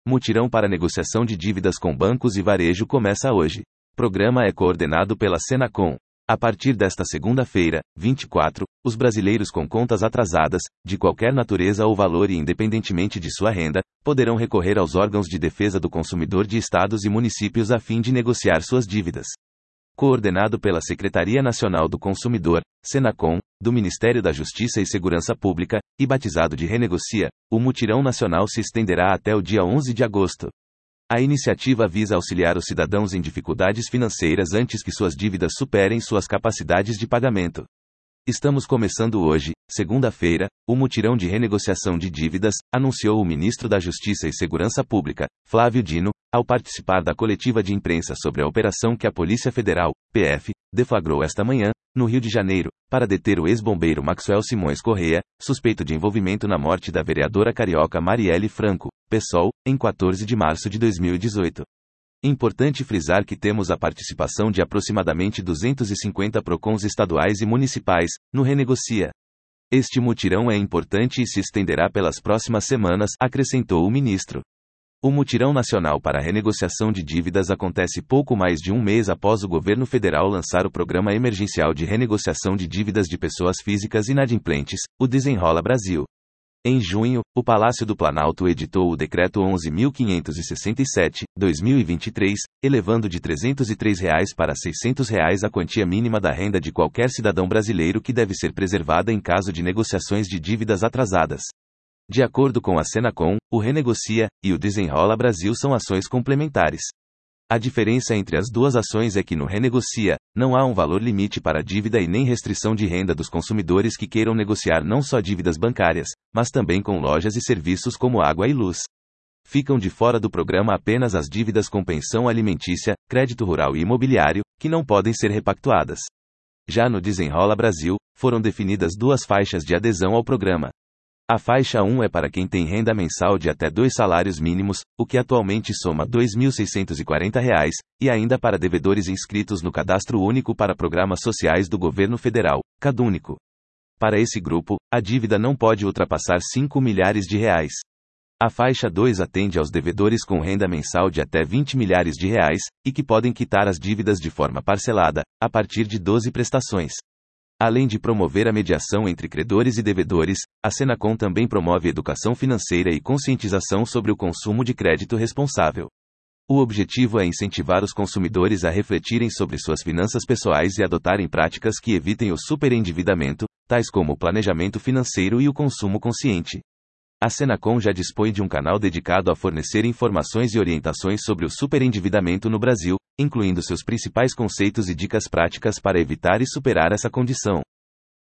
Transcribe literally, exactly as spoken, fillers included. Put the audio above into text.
Mutirão para negociação de dívidas com bancos e varejo começa hoje. Programa é coordenado pela Senacom. A partir desta segunda-feira, vinte e quatro, os brasileiros com contas atrasadas, de qualquer natureza ou valor e independentemente de sua renda, poderão recorrer aos órgãos de defesa do consumidor de estados e municípios a fim de negociar suas dívidas. Coordenado pela Secretaria Nacional do Consumidor, Senacom, do Ministério da Justiça e Segurança Pública, e batizado de Renegocia, o mutirão nacional se estenderá até o dia onze de agosto. A iniciativa visa auxiliar os cidadãos em dificuldades financeiras antes que suas dívidas superem suas capacidades de pagamento. Estamos começando hoje, segunda-feira, o mutirão de renegociação de dívidas, anunciou o ministro da Justiça e Segurança Pública, Flávio Dino, ao participar da coletiva de imprensa sobre a operação que a Polícia Federal, P F, deflagrou esta manhã, no Rio de Janeiro, para deter o ex-bombeiro Maxwell Simões Correia, suspeito de envolvimento na morte da vereadora carioca Marielle Franco, PSOL, em quatorze de março de dois mil e dezoito. Importante frisar que temos a participação de aproximadamente duzentos e cinquenta PROCONs estaduais e municipais, no Renegocia. Este mutirão é importante e se estenderá pelas próximas semanas, acrescentou o ministro. O mutirão nacional para a renegociação de dívidas acontece pouco mais de um mês após o governo federal lançar o Programa Emergencial de Renegociação de Dívidas de Pessoas Físicas Inadimplentes, o Desenrola Brasil. Em junho, o Palácio do Planalto editou o Decreto onze mil quinhentos e sessenta e sete, dois mil e vinte e três, elevando de trezentos e três reais para seiscentos reais a quantia mínima da renda de qualquer cidadão brasileiro que deve ser preservada em caso de negociações de dívidas atrasadas. De acordo com a Senacom, o Renegocia e o Desenrola Brasil são ações complementares. A diferença entre as duas ações é que no Renegocia, não há um valor limite para a dívida e nem restrição de renda dos consumidores que queiram negociar não só dívidas bancárias, mas também com lojas e serviços como água e luz. Ficam de fora do programa apenas as dívidas com pensão alimentícia, crédito rural e imobiliário, que não podem ser repactuadas. Já no Desenrola Brasil, foram definidas duas faixas de adesão ao programa. A faixa um é para quem tem renda mensal de até dois salários mínimos, o que atualmente soma dois mil seiscentos e quarenta reais, e ainda para devedores inscritos no Cadastro Único para Programas Sociais do Governo Federal, CadÚnico. Para esse grupo, a dívida não pode ultrapassar cinco milhares de reais. A faixa dois atende aos devedores com renda mensal de até vinte milhares de reais, e que podem quitar as dívidas de forma parcelada, a partir de doze prestações. Além de promover a mediação entre credores e devedores, a Senacom também promove educação financeira e conscientização sobre o consumo de crédito responsável. O objetivo é incentivar os consumidores a refletirem sobre suas finanças pessoais e adotarem práticas que evitem o superendividamento, tais como o planejamento financeiro e o consumo consciente. A Senacom já dispõe de um canal dedicado a fornecer informações e orientações sobre o superendividamento no Brasil, incluindo seus principais conceitos e dicas práticas para evitar e superar essa condição.